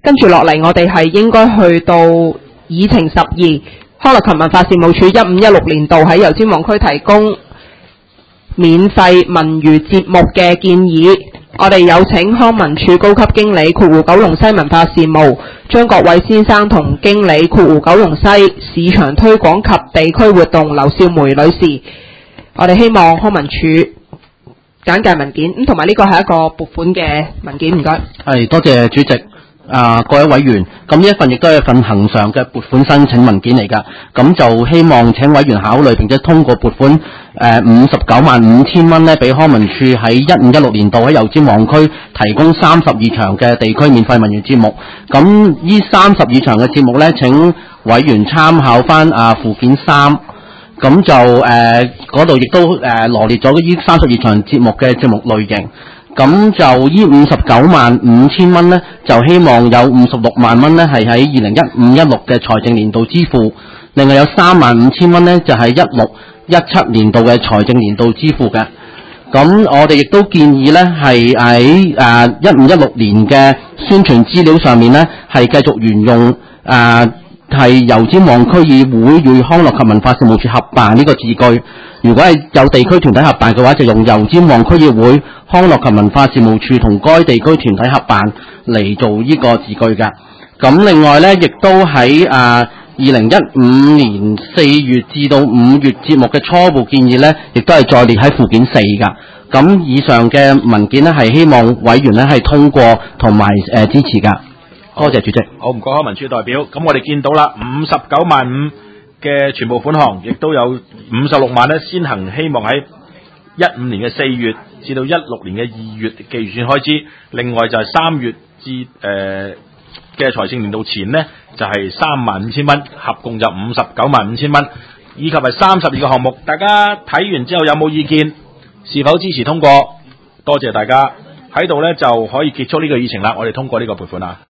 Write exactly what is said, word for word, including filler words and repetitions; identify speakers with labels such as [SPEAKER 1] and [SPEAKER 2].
[SPEAKER 1] 跟住落嚟，我哋係應該去到議程十二，康樂及文化事務處一五一六年度喺油尖旺區提供免費文娛節目嘅建議。我哋有請康文署高級經理括弧九龍西文化事務張國偉先生同經理括弧九龍西市場推廣及地區活動劉少梅女士。我哋希望康文署簡介文件，咁同埋呢個係一個撥款嘅文件，唔該。
[SPEAKER 2] 係，多謝主席。啊，各位委員，咁呢一份亦都係一份恆常嘅撥款申請文件嚟㗎，咁就希望請委員考慮並且通過撥款誒五十九萬五千蚊咧，俾康文署喺一五一六年度喺油尖旺區提供三十二場嘅地區免費文娛節目。咁呢三十二場嘅節目咧，請委員參考翻啊附件三，咁就誒嗰度亦都誒羅列咗呢三十二場節目嘅節目類型。咁就呢五十九萬五千蚊呢，就希望有五十六萬蚊呢係喺二零一五一六嘅財政年度支付，另外有三萬五千蚊呢就係一六一七年度嘅財政年度支付嘅。咁我哋亦都建議呢係喺誒一五一六年嘅宣傳資料上面呢係繼續沿用誒係油尖旺區議會與康樂及文化事務處合辦呢個字句。如果係有地區團體合辦嘅話，就用油尖旺區議會康樂及文化事務處同該地區團體合辦嚟做呢個字句嘅。咁另外呢，亦都喺啊二零一五年四月至到五月節目嘅初步建議呢，亦都係再列喺附件四㗎。咁以上嘅文件呢，係希望委員呢係通過同埋誒支持㗎。多謝主席。
[SPEAKER 3] 好，唔該，康文署代表。咁我哋見到啦，五十九萬五嘅全部款項，亦都有五十六萬呢，先行希望喺一五年嘅四月至到一六年嘅二月嘅預算開支。另外就係三月至誒嘅財政年度前呢，就係三萬五千蚊，合共就五十九萬五千蚊，以及係三十二個項目。大家睇完之後有冇意見？是否支持通過？多謝大家喺度呢，就可以結束呢個議程啦。我哋通過呢個撥款啦。